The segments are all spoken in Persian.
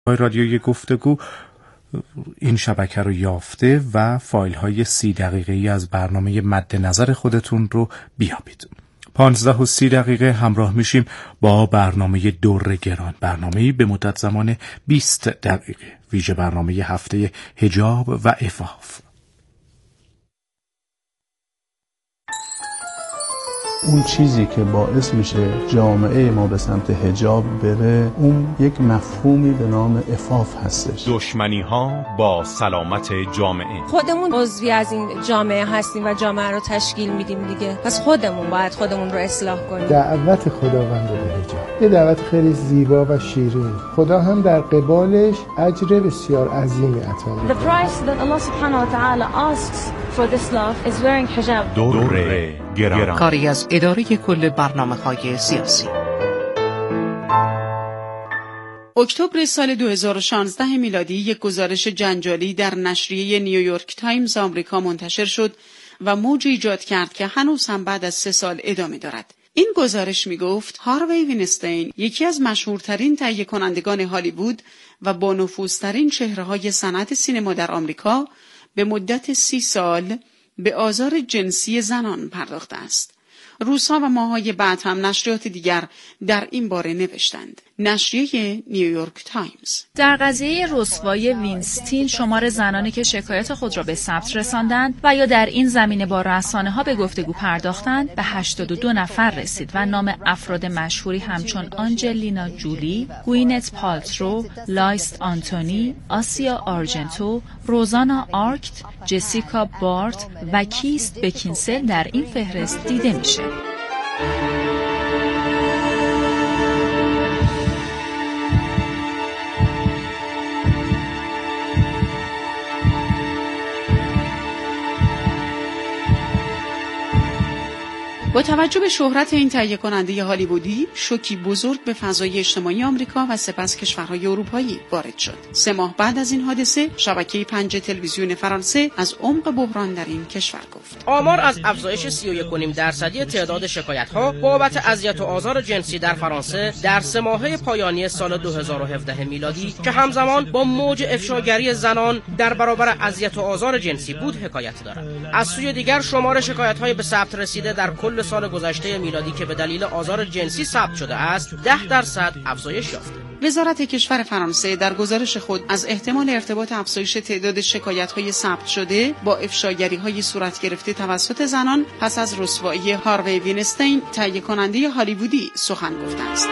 رادیوی گفتگو این شبکه رو یافته و فایل های 30 دقیقه‌ای از برنامه مد نظر خودتون رو بیابید. 15:30 همراه میشیم با برنامه دور گران، برنامه‌ای به مدت زمان 20 دقیقه، ویژه برنامه هفته حجاب و عفاف. اون چیزی که باعث میشه جامعه ما به سمت حجاب بره، اون یک مفهومی به نام عفاف هستش. دشمنی ها با سلامت جامعه. خودمون عضوی از این جامعه هستیم و جامعه رو تشکیل میدیم دیگه، پس خودمون باید خودمون رو اصلاح کنیم. دعوت خداوند به حجاب یه دعوت خیلی زیبا و شیرین، خدا هم در قبالش اجر بسیار عظیمی عطا میکنه. The price that Allah subhanahu wa ta'ala asks for this love is wearing hijab. دور گران، کاری از اداره کل برنامه‌های سیاسی. اکتبر سال 2016 میلادی یک گزارش جنجالی در نشریه نیویورک تایمز آمریکا منتشر شد و موج ایجاد کرد که هنوز هم بعد از 3 سال ادامه دارد. این گزارش می گفت هاروی وینستین، یکی از مشهورترین تهیه کنندگان هالیوود و با نفوذترین چهره‌های صنعت سینما در آمریکا، به مدت 30 سال به آزار جنسی زنان پرداخته است. روزها و ماه‌های بعد هم نشریات دیگر در این باره نوشتند. نشریه نیویورک تایمز: در قضیه رسوایی وینستین، شمار زنانی که شکایت خود را به ثبت رساندند و یا در این زمینه با رسانه‌ها به گفتگو پرداختند به 82 نفر رسید و نام افراد مشهوری همچون آنجلینا جولی، گوینت پالترو، لایست آنتونی، آسیا آرژنتو، روزانا آرکت، جسیکا بارت و کیست بکینسل در این فهرست دیده میشه. با توجه به شهرت این تهیه کننده هالیوودی، شوکی بزرگ به فضای اجتماعی آمریکا و سپس کشورهای اروپایی وارد شد. 3 ماه بعد از این حادثه، شبکه 5 تلویزیون فرانسه از عمق بحران در این کشور گفت. آمار از افزایش 31.5% تعداد شکایت‌ها بابت اذیت و آزار جنسی در فرانسه در 3 ماهه پایانی سال 2017 میلادی که همزمان با موج افشاگری زنان در برابر اذیت و آزار جنسی بود حکایت دارد. از سوی دیگر، شمار شکایت‌های به ثبت رسیده در کل سال گذشته میلادی که به دلیل آزار جنسی ثبت شده است 10% افزایش یافته. وزارت کشور فرانسه در گزارش خود از احتمال ارتباط افزایش تعداد شکایت‌های ثبت شده با افشاگری‌های صورت گرفته توسط زنان پس از رسوایی هاروی وینستین، تهیه کننده هالیوودی، سخن گفته است.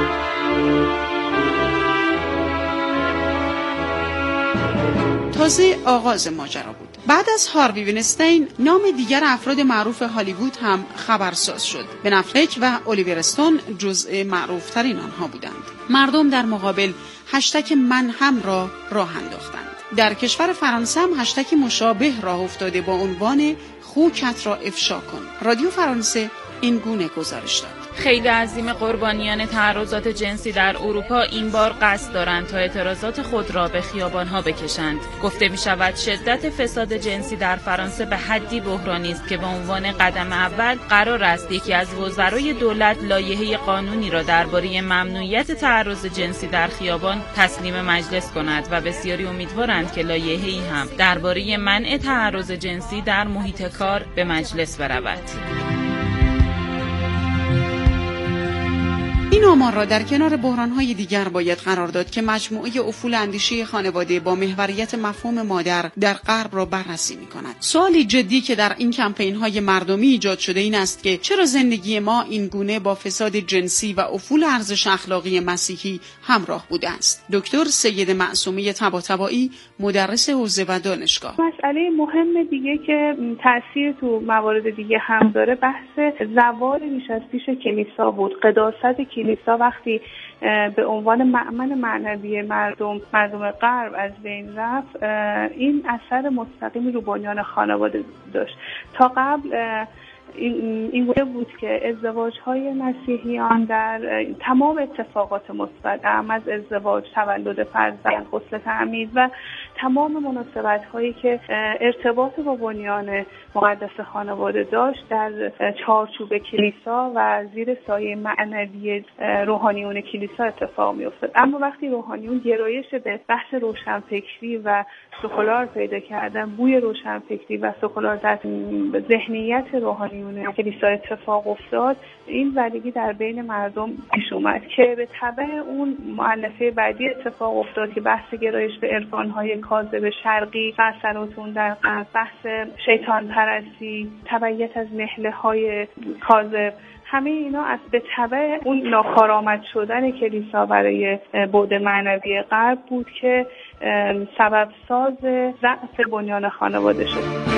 تازه آغاز ماجرا بود. بعد از هاروی وینستین، نام دیگر افراد معروف هالیوود هم خبرساز شد. بن افلک و الیور استون جزء معروفترین آنها بودند. مردم در مقابل هشتگ من هم را راه انداختند. در کشور فرانسه هم هشتگ مشابه راه افتاده با عنوان خوکت را افشا کن. رادیو فرانسه این گونه گزارش داد: خیلی عظیم قربانیان تعرضات جنسی در اروپا این بار قصد دارند تا اعتراضات خود را به خیابان‌ها بکشند. گفته می‌شود شدت فساد جنسی در فرانسه به حدی بحرانی است که به عنوان قدم اول قرار است یکی از وزرای دولت لایحه قانونی را درباره ممنوعیت تعرض جنسی در خیابان تسلیم مجلس کند و بسیاری امیدوارند که لایحه‌ای هم درباره منع تعرض جنسی در محیط کار به مجلس برود. این آمار را در کنار بحران‌های دیگر باید قرار داد که مجموعه افول اندیشه خانواده با محوریت مفهوم مادر در غرب را بررسی می‌کند. سوالی جدی که در این کمپین‌های مردمی ایجاد شده این است که چرا زندگی ما این گونه با فساد جنسی و افول ارزش اخلاقی مسیحی همراه بوده است. دکتر سید معصومه طباطبایی، مدرس حوزه و دانشگاه: مسئله مهم دیگه که تأثیر تو موارد دیگه هم داره بحث زوال بیش از پیش کلیسا بود. قداست کلیسا وقتی به عنوان مأمن معنوی مردم غرب از بین رفت، این اثر مستقیمی رو بنیان خانواده داشت. تا قبل این گونه بود که ازدواج‌های مسیحیان در تمام اتفاقات مثبت، از ازدواج، تولد فرزند، غسل تعمید و تمام مناسبت‌هایی که ارتباط با بنیان مقدس خانواده داشت در چارچوب کلیسا و زیر سایه معنوی روحانیون کلیسا اتفاق می‌افتاد. اما وقتی روحانیون گرایش به بحث روشنفکری و سکولار پیدا کردن، بوی روشنفکری و سکولار در ذهنیت روحانیون کلیسا اتفاق افتاد، این زدگی در بین مردم پیش اومد که به تبع اون مؤلفه بعدی اتفاق افتاد که بحث گرایش به عرفان‌های کاذب شرقی و اثراتون در بحث شیطان پرستی، تبعیت از نهله‌های کاذب، همه اینا از به تبع اون ناکارآمد شدن کلیسا برای بعد معنوی غرب بود که سبب ساز ضعف بنیان خانواده شد.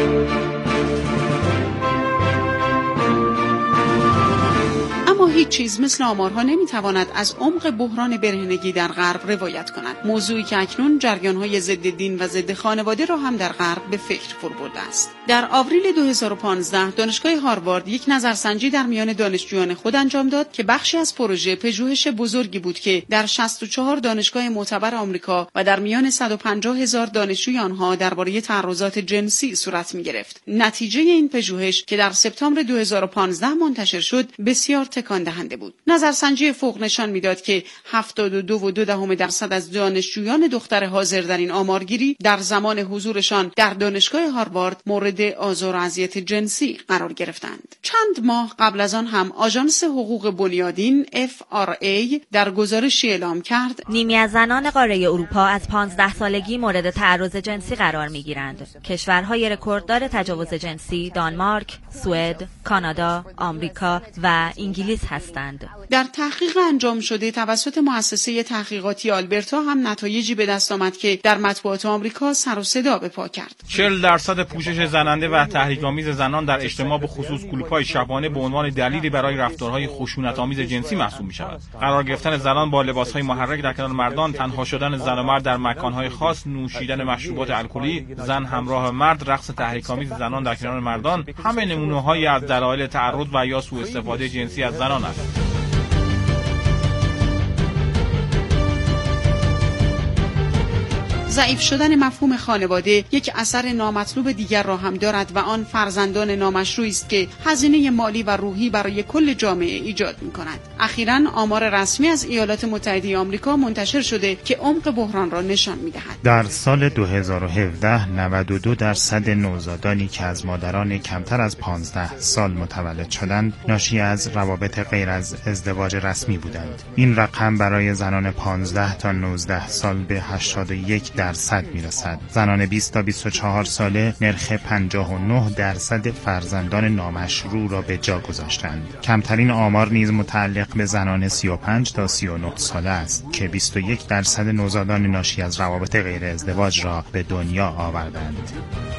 اما هیچ چیز مثل آمارها نمیتواند از عمق بحران برهنگی در غرب روایت کند، موضوعی که اکنون جریان‌های ضد دین و ضد خانواده را هم در غرب به فکر فرو برده است. در آوریل 2015 دانشگاه هاروارد یک نظرسنجی در میان دانشجویان خود انجام داد که بخشی از پروژه پژوهش بزرگی بود که در 64 دانشگاه معتبر آمریکا و در میان 150,000 دانشجوی آنها درباره تعرضات جنسی صورت می‌گرفت. نتیجه این پژوهش که در سپتامبر 2015 منتشر شد بسیار تکان دهنده بود. نظرسنجی فوق نشان میداد که 72.2% از دانشجویان دختر حاضر در این آمارگیری در زمان حضورشان در دانشگاه هاروارد مورد آزار و اذیت جنسی قرار گرفتند. چند ماه قبل از آن هم آژانس حقوق بنیادین FRA در گزارشی اعلام کرد نیمی از زنان قاره اروپا از 15 سالگی مورد تعرض جنسی قرار میگیرند. کشورهای رکورددار تجاوز جنسی دانمارک، سوئد، کانادا، آمریکا و انگلیس هستند. در تحقیق انجام شده توسط مؤسسه تحقیقاتی آلبرتا هم نتایجی به دست آمد که در مطبوعات آمریکا سر و صدا به پا کرد. 40% پوشش زننده و تحریک‌آمیز زنان در اجتماع به خصوص کلوپ‌های شبانه به عنوان دلیلی برای رفتارهای خشونت‌آمیز جنسی محسوب می‌شود. قرار گرفتن زنان با لباس‌های محرک در کنار مردان، تنها شدن زن و مرد در مکان‌های خاص، نوشیدن مشروبات الکلی، زن همراه مرد، رقص تحریک‌آمیز زنان در کنار مردان، همه نمونه‌هایی از دلایل تعرض و یا سوء استفاده جنسی از زنان است. ضعیف شدن مفهوم خانواده یک اثر نامطلوب دیگر را هم دارد و آن فرزندان نامشروعی است که هزینه مالی و روحی برای کل جامعه ایجاد می‌کند. اخیراً آمار رسمی از ایالات متحده آمریکا منتشر شده که عمق بحران را نشان می‌دهد. در سال 2017 92% نوزادانی که از مادران کمتر از 15 سال متولد شدند ناشی از روابط غیر از ازدواج رسمی بودند. این رقم برای زنان 15 تا 19 سال به 81% میرسد. زنان 20 تا 24 ساله نرخ 59% فرزندان نامشروع را به جا گذاشتند. کمترین آمار نیز متعلق به زنان 35 تا 39 ساله است که 21% نوزادان ناشی از روابط غیر ازدواج را به دنیا آوردند.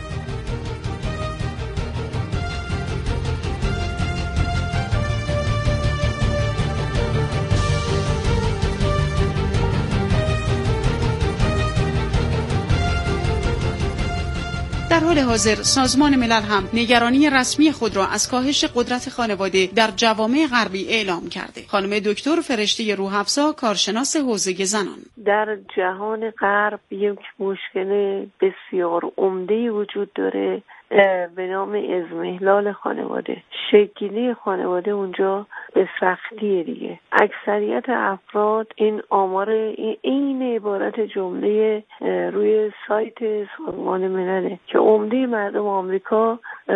در حال حاضر سازمان ملل هم نگرانی رسمی خود را از کاهش قدرت خانواده در جوامع غربی اعلام کرده. خانم دکتر فرشته روح‌افزا، کارشناس حوزه زنان: در جهان غرب یک مشکل بسیار عمده‌ای وجود داره به نام اضمحلال خانواده. شکلی خانواده اونجا به سختیه دیگه. اکثریت افراد این آمار این عبارت جمله روی سایت سازمان ملله که عمده مردم آمریکا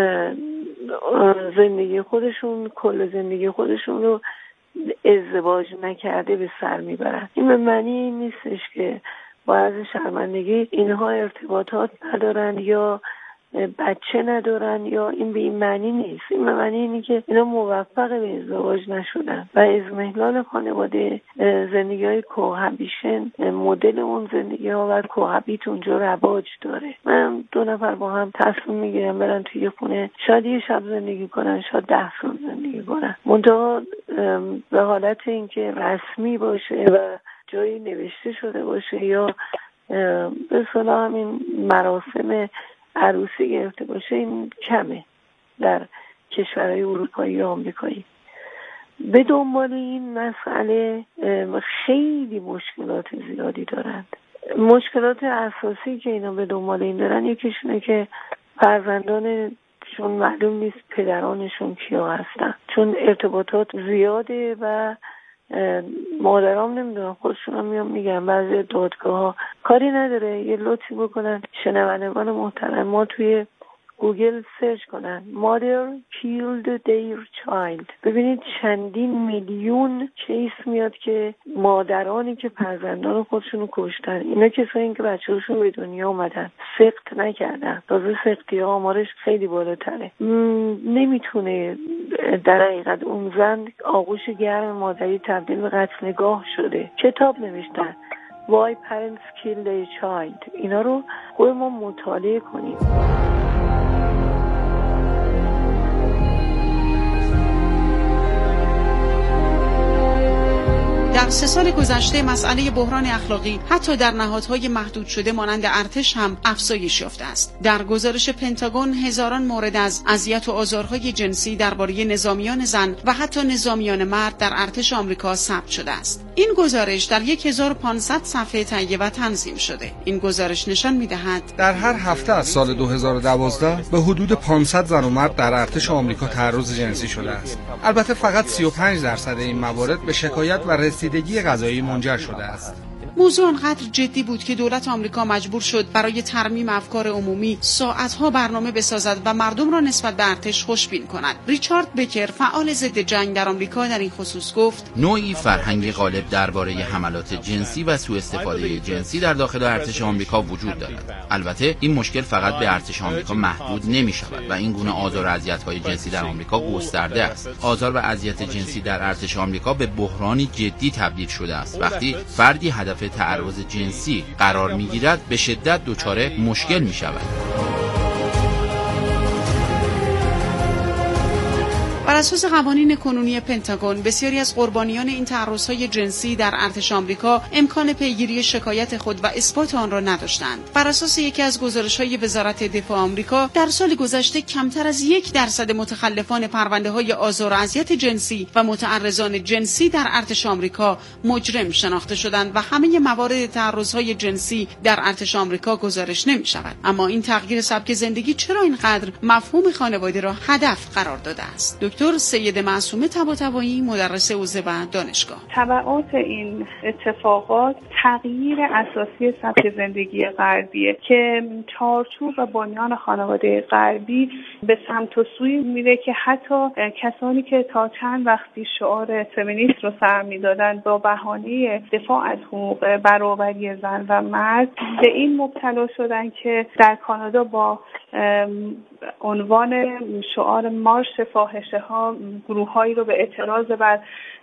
زندگی خودشون، کل زندگی خودشون رو ازدواج نکرده به سر میبرن. این به معنی نیستش که با از شرمندگی اینها ارتباطات ندارن یا بچه ندارن، یا این به این معنی نیست. این به معنی اینه که اینا موفق به ازدواج نشدن و اضمحلال خانواده، زندگی های کوهابیشن، مدل اون زندگی ها و کوهابیت اونجا رواج داره. من 2 نفر با هم تصمیم میگیرن برن توی خونه، شاید یه شب زندگی کنن، شاید 10 سال زندگی کنن، منتها به حالت اینکه رسمی باشه و جایی نوشته شده باشه یا به اصطلاح همین مراسم عروسی گرفته باشه، این کمه در کشورهای اروپایی و آمریکایی. به دنبال این مسئله خیلی مشکلات زیادی دارند. مشکلات اساسی که اینا به دنبال این دارن یکیشونه که فرزندانشون معلوم نیست پدرانشون کیا هستن، چون ارتباطات زیاده و مادرام نمیدونم خودشون هم میگن بعضی دادگاه ها کاری نداره یه لطفی بکنن شنوندگان محترم ما توی گوگل سرچ کنن mother killed their child، ببینید چندین میلیون کیس میاد که مادرانی که فرزندان خودشون رو کشتن، اینا کسایی که بچه‌هاشون به دنیا اومدن سقط نکردن، تازه سقطی ها آمارش خیلی بالاتره. نمیتونه در حقیقت اون زن آغوش گرم مادری تبدیل به قتلگاه شده. کتاب نوشتن Why Parents Kill Their Child، اینا رو خود ما مطالعه کنیم. در 3 سال گذشته مسئله بحران اخلاقی حتی در نهادهای محدود شده مانند ارتش هم افزایش یافته است. در گزارش پنتاگون هزاران مورد از اذیت و آزارهای جنسی درباره نظامیان زن و حتی نظامیان مرد در ارتش آمریکا ثبت شده است. این گزارش در 1500 صفحه تهیه و تنظیم شده. این گزارش نشان می‌دهد در هر هفته از سال 2012 به حدود 500 زن و مرد در ارتش آمریکا تعرض جنسی شده است. البته فقط 35% این موارد به شکایت و رسیدگی قضایی منجر شده است. موضوع آنقدر جدی بود که دولت آمریکا مجبور شد برای ترمیم افکار عمومی ساعتها برنامه بسازد و مردم را نسبت به ارتش خوشبین کند. ریچارد بکر فعال ضد جنگ در آمریکا در این خصوص گفت نوعی فرهنگ غالب درباره حملات جنسی و سوء استفاده جنسی در داخل ارتش آمریکا وجود دارد. البته این مشکل فقط به ارتش آمریکا محدود نمی شود و این گونه آزار و اذیت‌های جنسی در آمریکا گسترده است. آزار و اذیت جنسی در ارتش آمریکا به بحرانی جدی تبدیل شده است. وقتی فردی هدف تعرض جنسی قرار می‌گیرد به شدت دچار مشکل می‌شود. بر اساس قوانین کنونی پنتاگون بسیاری از قربانیان این تعرض‌های جنسی در ارتش آمریکا امکان پیگیری شکایت خود و اثبات آن را نداشتند. بر اساس یکی از گزارش‌های وزارت دفاع آمریکا در سال گذشته کمتر از 1% متخلفان پرونده‌های آزار و اذیت جنسی و متعرضان جنسی در ارتش آمریکا مجرم شناخته شدند و همه موارد تعرض‌های جنسی در ارتش آمریکا گزارش نمی‌شود. اما این تغییر سبک زندگی چرا اینقدر مفهوم خانواده را هدف قرار داده است؟ دکتر سید معصومه طباطبایی مدرس حوزه و دانشگاه. تبعات این اتفاقات تغییر اساسی سبک زندگی غربیه که چارچوب و بنیان خانواده غربی به سمت و سوی میره که حتی کسانی که تا چند وقتی شعار فمینیست رو سر میدادن با بهانه دفاع از حقوق برابری زن و مرد به این مبتلا شدن که در کانادا با عنوان شعار مارش فاحشه ها گروه هایی رو به اعتراض بر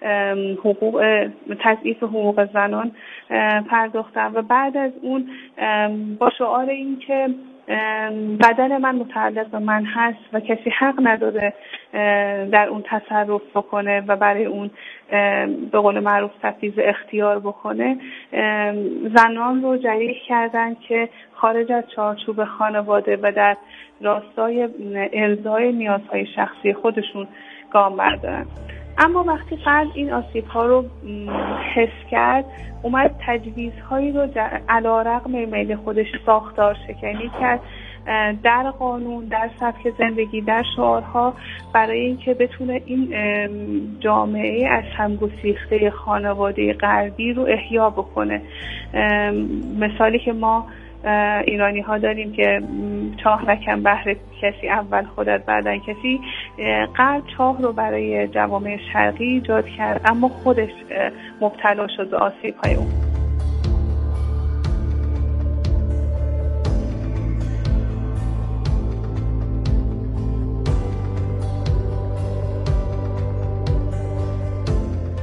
تضعیف حقوق زنان پرداختن و بعد از اون با شعار این که بدن من متعلق به من هست و کسی حق نداره در اون تصرف بکنه و برای اون به قول معروف تفویض اختیار بکنه، زنان رو جریح کردن که خارج از چارچوب خانواده و در راستای ارضای نیازهای شخصی خودشون گام بردارن. اما وقتی فرد این آسیب‌ها رو حس کرد، اومد تجویزهایی رو علی‌رغم میل خودش ساختار شکنی کرد در قانون، در سبک زندگی، در شعارها برای اینکه بتونه این جامعه از هم گسیخته خانواده غربی رو احیا بکنه. مثالی که ما ایرانی ها داریم که چاه نکن بهر کسی اول خودت بعدن کسی، غرب چاه رو برای جوامع شرقی ایجاد کرد اما خودش مبتلا شد به آسیب های اون.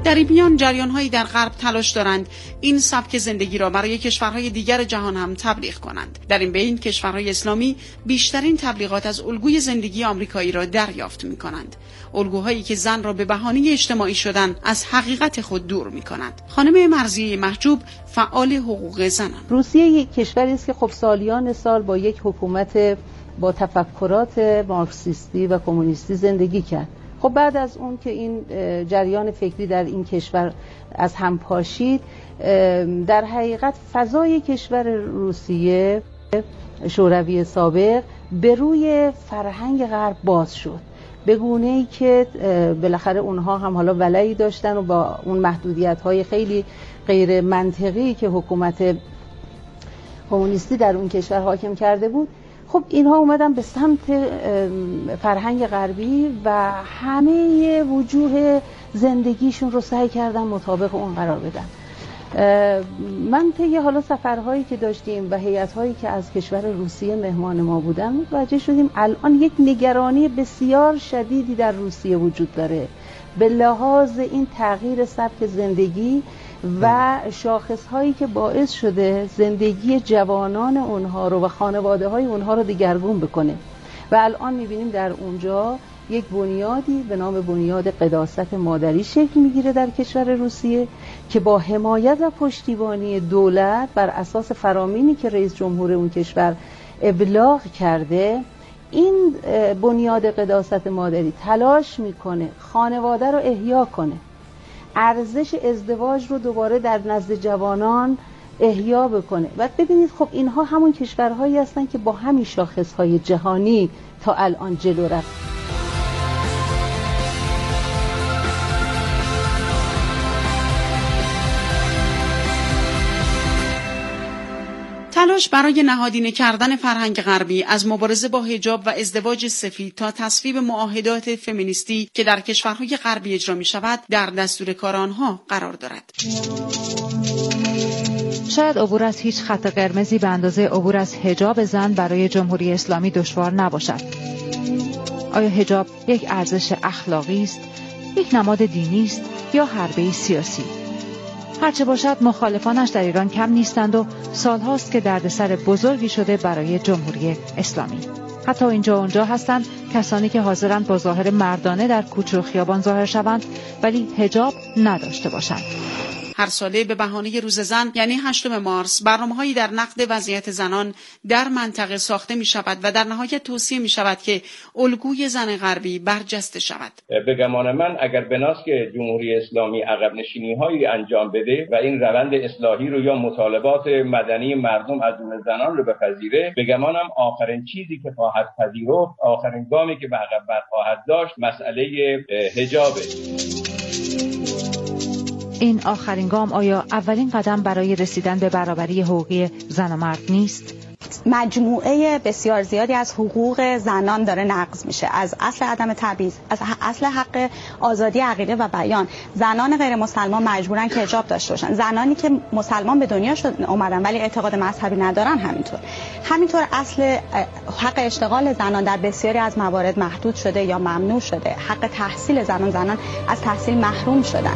در این میان جریان‌هایی در غرب تلاش دارند این سبک زندگی را برای کشورهای دیگر جهان هم تبلیغ کنند. در این بین کشورهای اسلامی بیشترین تبلیغات از الگوی زندگی آمریکایی را دریافت می‌کنند. الگوهایی که زن را به بهانه اجتماعی شدن از حقیقت خود دور می‌کنند. خانم مرضیه محجوب فعال حقوق زنان. روسیه یک کشوری است که خب سالیان سال با یک حکومت با تفکرات مارکسیستی و کمونیستی زندگی کرد. خب بعد از اون که این جریان فکری در این کشور از هم پاشید، در حقیقت فضای کشور روسیه شوروی سابق به روی فرهنگ غرب باز شد، به گونه‌ای که بالاخره اونها هم حالا ولعی داشتن و با اون محدودیت‌های خیلی غیر منطقی که حکومت کمونیستی در اون کشور حاکم کرده بود، خب اینها اومدن به سمت فرهنگ غربی و همه وجوه زندگیشون رو سعی کردن مطابق اون قرار بدن. من طی حالا سفرهایی که داشتیم و هیئت‌هایی که از کشور روسیه مهمان ما بودن متوجه شدیم الان یک نگرانی بسیار شدیدی در روسیه وجود داره به لحاظ این تغییر سبک زندگی و شاخص‌هایی که باعث شده زندگی جوانان اونها رو و خانواده‌های اونها رو دگرگون بکنه. و الان می‌بینیم در اونجا یک بنیادی به نام بنیاد قداست مادری شکل میگیره در کشور روسیه که با حمایت و پشتیبانی دولت بر اساس فرامینی که رئیس جمهور اون کشور ابلاغ کرده، این بنیاد قداست مادری تلاش میکنه خانواده رو احیا کنه، ارزش ازدواج رو دوباره در نزد جوانان احیا بکنه. و ببینید خب اینها همون کشورهایی هستن که با همین شاخصهای جهانی تا الان جلو رفت. تلاش برای نهادینه کردن فرهنگ غربی از مبارزه با حجاب و ازدواج سفید تا تصویب معاهدات فمینیستی که در کشورهای غربی اجرا می شود در دستور کار آنها قرار دارد. شاید عبور از هیچ خط قرمزی به اندازه عبور از حجاب زن برای جمهوری اسلامی دشوار نباشد. آیا حجاب یک ارزش اخلاقی است، یک نماد دینی است یا حربه‌ای سیاسی؟ هرچه باشد مخالفانش در ایران کم نیستند و سالهاست که دردسر بزرگی شده برای جمهوری اسلامی. حتی اینجا اونجا هستند کسانی که حاضرند با ظاهر مردانه در کوچه و خیابان ظاهر شوند ولی حجاب نداشته باشند. هر ساله به بهانه روز زن یعنی 8 مارس برنامه‌هایی در نقد وضعیت زنان در منطقه ساخته می شود و در نهایت توصیه می شود که الگوی زن غربی برجسته شود. به گمان من اگر بناست که جمهوری اسلامی عقب نشینی‌هایی انجام بده و این روند اصلاحی رو یا مطالبات مدنی مردم از جمله زنان رو بپذیره، به گمانم آخرین چیزی که خواهد پذیرفت، آخرین گامی که به عقب برخواهد داشت مسئله حجابه. این آخرین گام آیا اولین قدم برای رسیدن به برابری حقوقی زن و مرد نیست؟ مجموعه بسیار زیادی از حقوق زنان داره نقض میشه، از اصل عدم تبعیض، از اصل حق آزادی عقیده و بیان. زنان غیر مسلمان مجبورن که حجاب داشته باشن، زنانی که مسلمان به دنیا اومدن ولی اعتقاد مذهبی ندارن همینطور اصل حق اشتغال زنان در بسیاری از موارد محدود شده یا ممنوع شده. حق تحصیل زنان از تحصیل محروم شدن.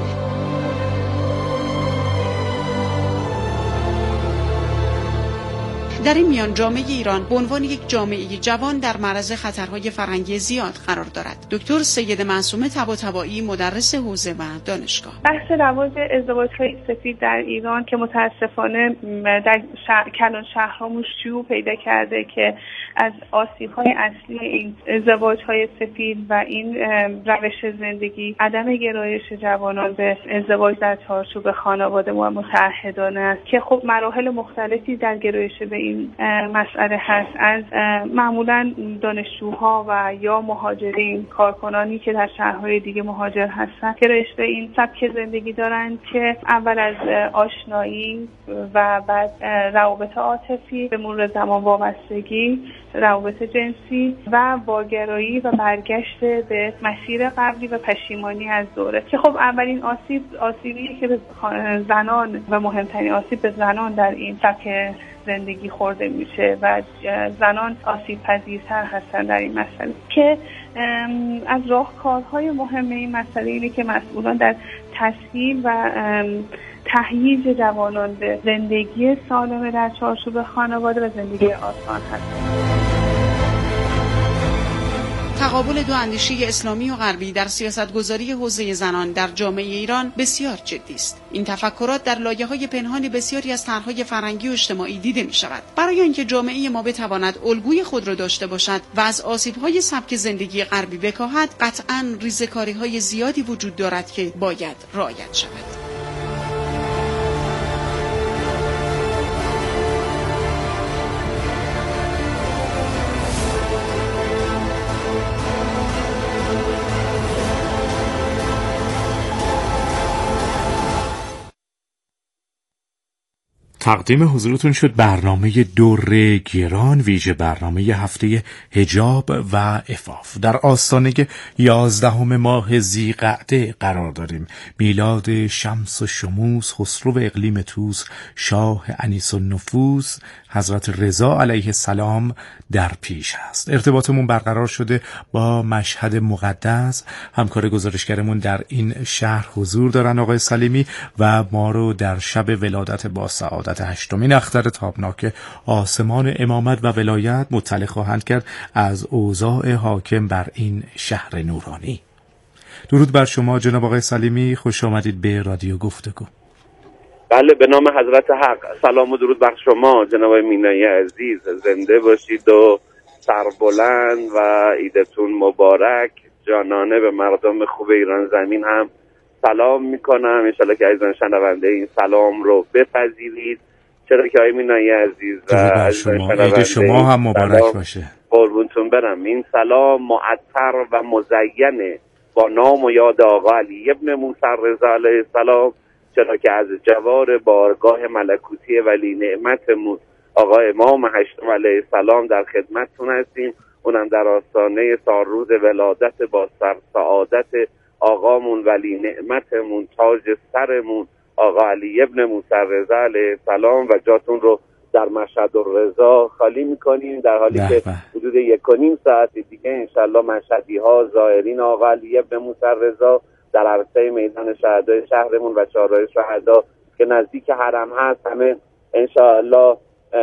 در این میان جامعه ایران به عنوان یک جامعه جوان در معرض خطرهای فرهنگی زیاد قرار دارد. دکتر سید معصومه طباطبایی مدرس حوزه و دانشگاه. بحث رواج ازدواج‌های سفید در ایران که متاسفانه در کلان شهرهامون شیوع پیدا کرده که از آسیب‌های اصلی این ازدواج‌های سفید و این روش زندگی عدم گرایش جوانان به ازدواج در چارچوب خانواده و متعهدانه است که خب مراحل مختلفی در گرایش به این مسئله هست. از معمولا دانشجوها و یا مهاجرین، کارکنانی که در شهرهای دیگه مهاجر هستن که رشته این سبک زندگی دارن که اول از آشنایی و بعد روابط عاطفی، به مرور زمان وابستگی، روابط جنسی و واگرایی و برگشت به مسیر قبلی و پشیمانی از دوره که خب اولین آسیبی که به زنان و مهمترین آسیب به زنان در این سبک زندگی خورده میشه و زنان آسیب پذیرتر هستن در این مسئله. که از راهکارهای مهم این مسئله اینه که مسئولان در تسهیل و تهییج جوانان به زندگی سالم در چارچوب خانواده و زندگی آسان هستند. تقابل دو اندیشه اسلامی و غربی در سیاستگذاری حوزه زنان در جامعه ایران بسیار جدی است. این تفکرات در لایه‌های پنهان بسیاری از طرح‌های فرهنگی و اجتماعی دیده می‌شود. برای اینکه جامعه ما بتواند الگوی خود را داشته باشد و از آسیب‌های سبک زندگی غربی بکاهد، قطعاً ریزه‌کاری‌های زیادی وجود دارد که باید رعایت شود. تقدیم حضورتون شد برنامه دور گران، ویژه برنامه هفته حجاب و عفاف. در آستانه 11 ماه ذی‌قعده قرار داریم. میلاد شمس و شموس، خسرو اقلیم طوس، شاه انیس النفوس حضرت رضا علیه السلام در پیش است. ارتباطمون برقرار شده با مشهد مقدس. همکار گزارشگرمون در این شهر حضور دارن آقای سلیمی و ما رو در شب ولادت با سعادت 8مین اختر تابناک آسمان امامت و ولایت مطلع خواهند کرد از اوضاع حاکم بر این شهر نورانی. درود بر شما جناب آقای سلیمی، خوش آمدید به رادیو گفتگو. بله، به نام حضرت حق. سلام و درود بر شما جناب مینایی عزیز، زنده باشید و سربلند و عیدتون مبارک. جانانه به مردم خوب ایران زمین هم سلام میکنم. انشالله که عزیزان شنونده این سلام رو بپذیرید. چرا که آقای مینایی عزیز و عزیزان شنونده، عید شما هم مبارک باشه. قربونتون برم. این سلام معطر و مزین با نام و یاد آقا علی ابن موسی رضا علیه السلام، چرا که از جوار بارگاه ملکوتی ولی نعمتمون آقا امام هشتم علیه السلام در خدمتتون هستیم. اونم در آستانه سالروز ولادت با سعادت آقامون ولی نعمتمون، تاج سرمون آقا علی ابن موسی رضا علیه السلام، و جاتون رو در مشهد الرضا خالی میکنیم، در حالی که حدود 1.5 ساعت دیگه انشالله مشهدی ها زائرین آقا علی ابن موسی رضا در عرصه میدان شهدای شهرمون و چهارراه شهدا که نزدیک حرم هست همه انشالله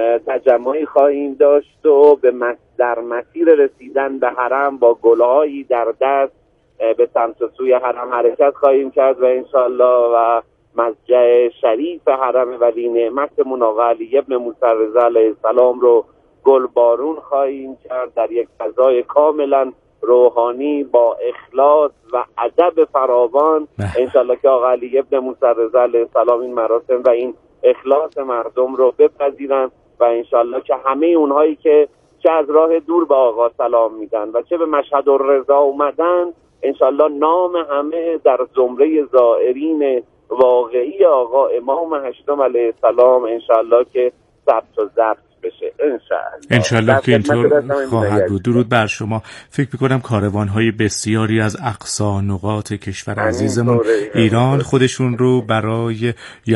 تجمعی خواهیم داشت و در مسیر رسیدن به حرم با گلهایی در دست به سمت سوی حرم حرکت خواهیم کرد و انشالله و مسجد شریف حرم ولی نعمتمون آقا علی ابن موسی رضا علیه السلام رو گلبارون خواهیم کرد در یک فضای کاملا روحانی با اخلاص و ادب فراوان. انشالله که آقا علی ابن موسی رضا علیه السلام این مراسم و این اخلاص مردم رو بپذیرن و انشالله که همه اونهایی که چه از راه دور به آقا سلام میدن و چه به مشهد الرضا اومدن، انشالله نام همه در زمره زائرین واقعی آقا امام هشتم علیه السلام انشالله که ثبت و ضبط بشه. انشالله که اینطور خواهد بود. درود بر شما. فکر میکنم کاروانهای بسیاری از اقصا نقاط کشور عزیزمون ایران خودشون رو برای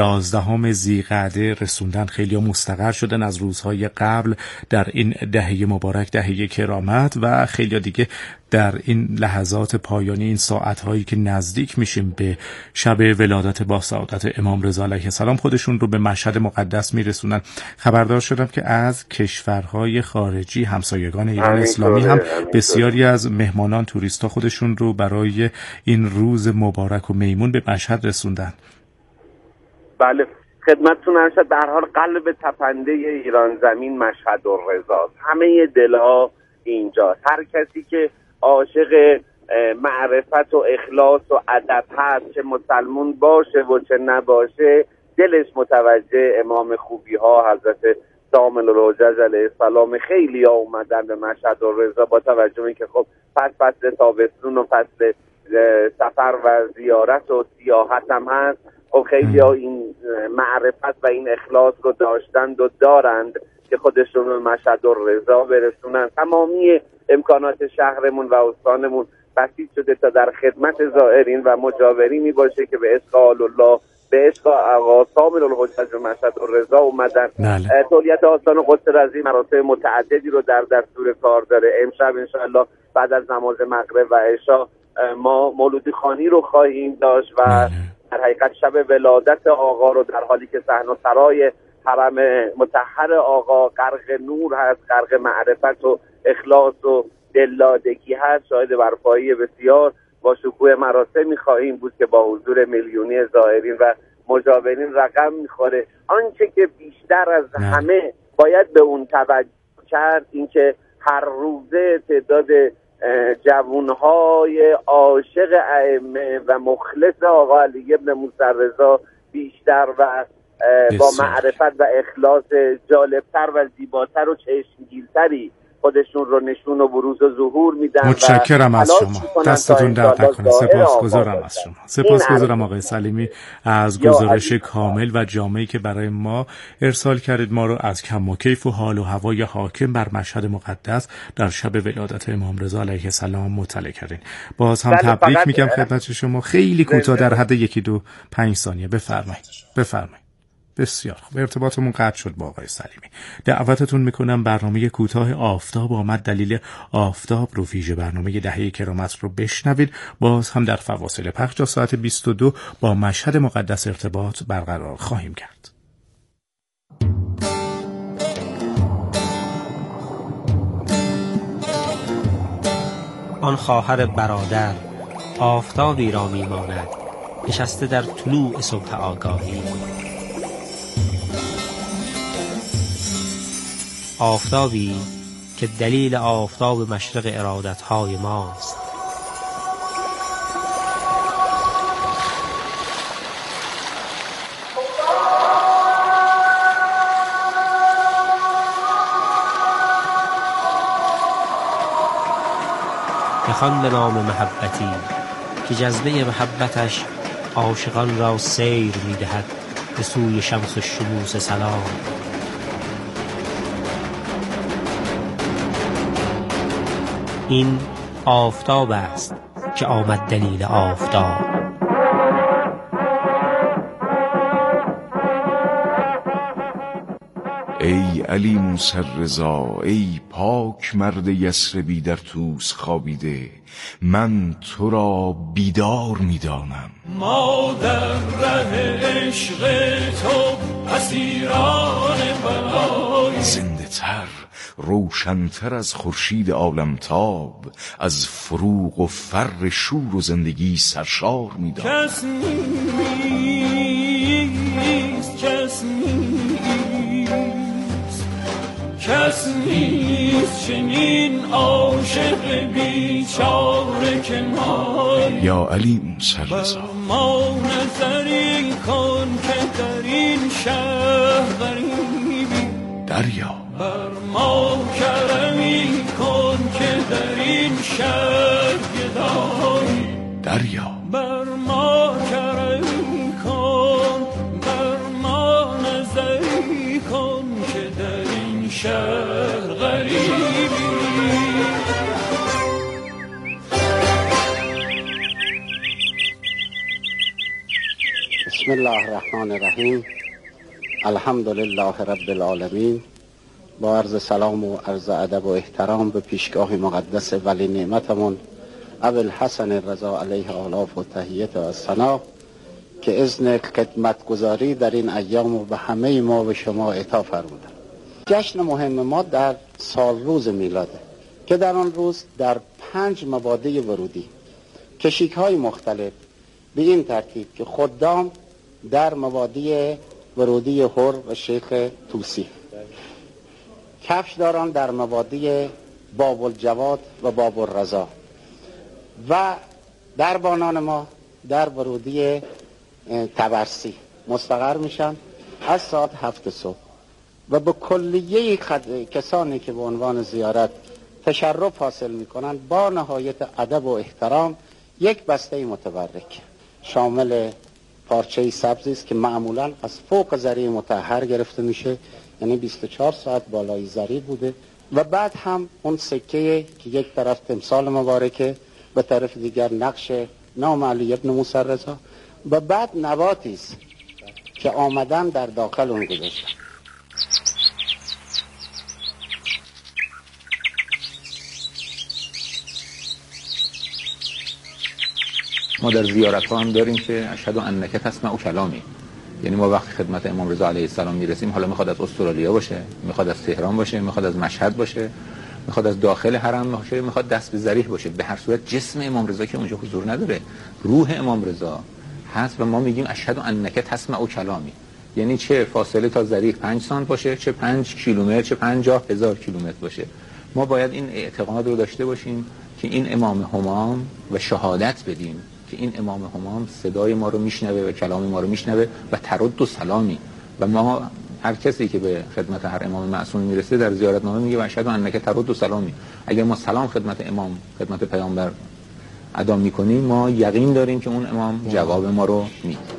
11 ذی‌قعده رسوندن. خیلی مستقر شدن از روزهای قبل در این دهه مبارک، دهه کرامت، و خیلی دیگه در این لحظات پایانی، این ساعتهایی که نزدیک میشیم به شب ولادت با سعادت امام رضا علیه السلام خودشون رو به مشهد مقدس میرسونن. خبردار شدم که از کشورهای خارجی همسایگان ایران اسلامی هم بسیاری از مهمانان توریستا خودشون رو برای این روز مبارک و میمون به مشهد رسوندن. بله، خدمتتون ارشد. به هر حال قلب تپنده ایران زمین مشهد الرضا، همه دلها اینجاست. هر کسی که عاشق معرفت و اخلاص و ادب هست، چه مسلمون باشه و چه نباشه، دلش متوجه امام خوبی ها حضرت سامن الحجج علیه السلام. خیلی ها اومدن به مشهد الرضا با توجه به که خب فصل تابستون و فصل سفر و زیارت و سیاحت هم هست. خب خیلی ها این معرفت و این اخلاص رو داشتند و دارند که خودشون به مشهد الرضا برسونن. تمامی امکانات شهرمون و استانمون بسیط شده تا در خدمت زائرین و مجاورینی باشه که به عشق آل الله، به به عشق آقا سامر الحجج و مشهد الرضا اومدن. تولیت آستان قدس رضی مراسم متعددی رو در دستور کار داره. امشب انشاءالله بعد از نماز مغرب و عشا ما مولودی خوانی رو خواهیم داشت و در حقیقت شب ولادت آقا رو در حالی که صحن و سرای حرم مطهر آقا غرق نور هست، غرق معرفت و اخلاص و دلدادگی هست، شاهد برپایی بسیار با شکوه مراسمی خواهیم بود که با حضور میلیونی زائرین و مجاورین رقم میخوره. آنچه که بیشتر از همه باید به اون توجه کرد اینکه هر روزه تعداد جوانهای عاشق ائمه و مخلص آقا علی ابن موسی رضا بیشتر و با معرفت و اخلاص جالبتر و زیباتر و چشمگیرتری خودشون رو نشون و بروز و ظهور میدن. متشکرم از شما، دستتون درد نکنه. سپاسگزارم از شما. سپاسگزارم آقای سلیمی از گزارش کامل و جامعی که برای ما ارسال کردید. ما رو از کم و کیف و حال و هوای حاکم بر مشهد مقدس در شب ولادت امام رضا علیه السلام مطلع کردین. باز هم تبریک میگم خدمت شما. خیلی کوتاه در حد 1-2-5 ثانیه بفرمایید. بسیار خوب، ارتباطمون قطع شد با آقای سلیمی. دعوتتون میکنم برنامه کوتاه آفتاب آمد دلیل آفتاب رو، ویژه برنامه دهه کرامت رو بشنوید. باز هم در فواصل پخش تا ساعت 22 با مشهد مقدس ارتباط برقرار خواهیم کرد. آن خواهر برادر آفتابی را میماند نشسته در طلوع صبح آگاهی. آفتابی که دلیل آفتاب مشرق ارادتهای ماست. بخوان به نام محبتی که جذبه محبتش عاشقان را سیر می‌دهد به سوی شمس الشموس سلام. این آفتاب است که آمد دلیل آفتاب. ای علی موسی رضا، ای پاک مرد یثربی در طوس خوابیده، من تو را بیدار می‌دانم. ما در ره عشق تو اسیران بلای، زنده تر، روشن‌تر از خورشید عالمتاب، از فروغ و فر شور و زندگی سرشار می‌دانم. کس نیست، کس نیست چنین عاشق بیچاره که ما. یا علی موسی رضا، ما نظری کن که در این شهر غریبی، دریا بر ما کرمی کن که در این شهر گدایی، دریا بر ما کرمی کن، بر ما نظری کن که در این شهر غریبی. بسم الله الرحمن الرحیم. الحمدلله رب العالمین. با عرض سلام و عرض ادب و احترام به پیشگاه مقدس ولی نعمتمون ابوالحسن رضا علیه آلاف و تحیت و ثنا که اذن خدمتگزاری در این ایام و به همه ما و شما عطا فرمودن. جشن مهم ما در سال روز میلاده که در آن روز در 5 مبادئ ورودی کشیک‌های مختلف به این ترتیب که خدام در مبادئ ورودی حر و شیخ طوسی، کفشداران در مبادئ باب الجواد و باب الرضا و دربانان ما در ورودی تبرسی مستقر میشن از ساعت 7 صبح و به کلیه کسانی که به عنوان زیارت تشرف حاصل میکنن با نهایت ادب و احترام یک بسته متبرک شامل پارچه سبزی است که معمولا از فوق زری مطهر گرفته میشه، یعنی 24 ساعت بالای زری بوده، و بعد هم اون سکه که یک طرف تمثال مبارکه به طرف دیگر نقش نام علی ابن موسی رضا، و بعد نباتی است که آمدن در داخل اون گذاشتن. ما در زیارت ها هم داریم که اشهد انک تسمع کلامی، یعنی ما وقتی خدمت امام رضا علیه السلام میرسیم، حالا میخواد از استرالیا باشه، میخواد از تهران باشه، میخواد از مشهد باشه، میخواد از داخل حرم باشه، میخواد دست به ذریح باشه، به هر صورت جسم امام رضا که اونجا حضور نداره، روح امام رضا هست و ما میگیم اشهد انک تسمع کلامی، یعنی چه فاصله تا ذریح 5 سانت باشه، چه 5 کیلومتر، چه 50,000 کیلومتر باشه. ما باید این اعتقاد رو داشته باشیم که این امام همام و شهادت بدیم که این امام همام صدای ما رو میشنوه و کلام ما رو میشنوه و ترد و سلامی، و ما هر کسی که به خدمت هر امام معصوم میرسه در زیارتنامه میگه اشهد انک ترد و سلامی. اگر ما سلام خدمت امام، خدمت پیامبر ادا میکنیم، ما یقین داریم که اون امام جواب ما رو میده.